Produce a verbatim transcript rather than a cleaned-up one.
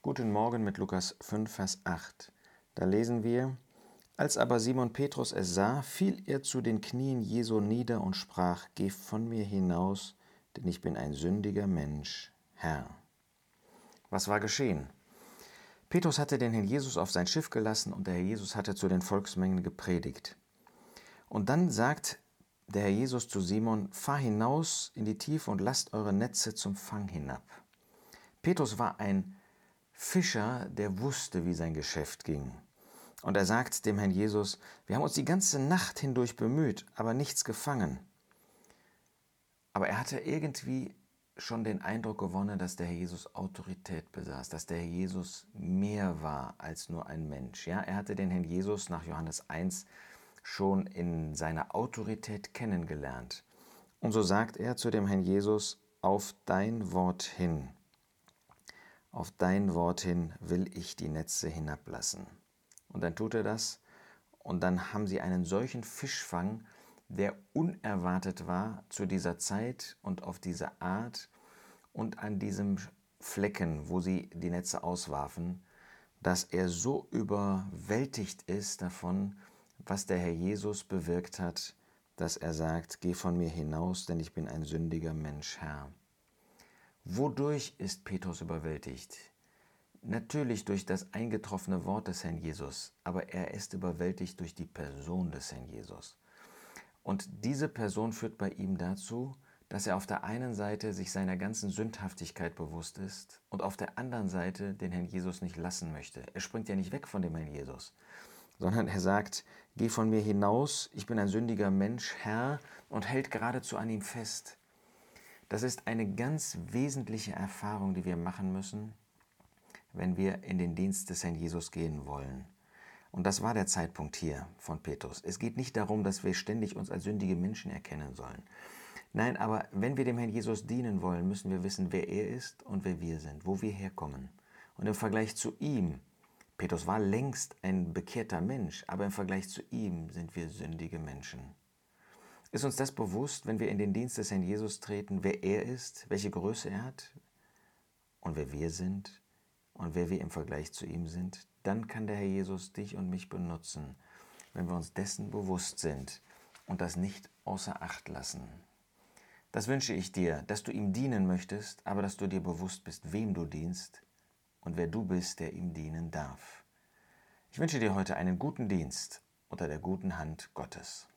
Guten Morgen mit Lukas fünf, Vers acht. Da lesen wir: Als aber Simon Petrus es sah, fiel er zu den Knien Jesu nieder und sprach: Geh von mir hinaus, denn ich bin ein sündiger Mensch, Herr. Was war geschehen? Petrus hatte den Herrn Jesus auf sein Schiff gelassen und der Herr Jesus hatte zu den Volksmengen gepredigt. Und dann sagt der Herr Jesus zu Simon: Fahr hinaus in die Tiefe und lasst eure Netze zum Fang hinab. Petrus war ein Fischer, der wusste, wie sein Geschäft ging. Und er sagt dem Herrn Jesus: Wir haben uns die ganze Nacht hindurch bemüht, aber nichts gefangen. Aber er hatte irgendwie schon den Eindruck gewonnen, dass der Herr Jesus Autorität besaß, dass der Herr Jesus mehr war als nur ein Mensch. Ja, er hatte den Herrn Jesus nach Johannes eins schon in seiner Autorität kennengelernt. Und so sagt er zu dem Herrn Jesus: Auf dein Wort hin, auf dein Wort hin will ich die Netze hinablassen. Und dann tut er das und dann haben sie einen solchen Fischfang, der unerwartet war zu dieser Zeit und auf diese Art und an diesem Flecken, wo sie die Netze auswarfen, dass er so überwältigt ist davon, was der Herr Jesus bewirkt hat, dass er sagt: Geh von mir hinaus, denn ich bin ein sündiger Mensch, Herr. Wodurch ist Petrus überwältigt? Natürlich durch das eingetroffene Wort des Herrn Jesus, aber er ist überwältigt durch die Person des Herrn Jesus. Und diese Person führt bei ihm dazu, dass er auf der einen Seite sich seiner ganzen Sündhaftigkeit bewusst ist und auf der anderen Seite den Herrn Jesus nicht lassen möchte. Er springt ja nicht weg von dem Herrn Jesus, sondern er sagt: Geh von mir hinaus, ich bin ein sündiger Mensch, Herr, und hält geradezu an ihm fest. Das ist eine ganz wesentliche Erfahrung, die wir machen müssen, wenn wir in den Dienst des Herrn Jesus gehen wollen. Und das war der Zeitpunkt hier von Petrus. Es geht nicht darum, dass wir ständig uns als sündige Menschen erkennen sollen. Nein, aber wenn wir dem Herrn Jesus dienen wollen, müssen wir wissen, wer er ist und wer wir sind, wo wir herkommen. Und im Vergleich zu ihm, Petrus war längst ein bekehrter Mensch, aber im Vergleich zu ihm sind wir sündige Menschen. Ist uns das bewusst, wenn wir in den Dienst des Herrn Jesus treten, wer er ist, welche Größe er hat und wer wir sind und wer wir im Vergleich zu ihm sind? Dann kann der Herr Jesus dich und mich benutzen, wenn wir uns dessen bewusst sind und das nicht außer Acht lassen. Das wünsche ich dir, dass du ihm dienen möchtest, aber dass du dir bewusst bist, wem du dienst und wer du bist, der ihm dienen darf. Ich wünsche dir heute einen guten Dienst unter der guten Hand Gottes.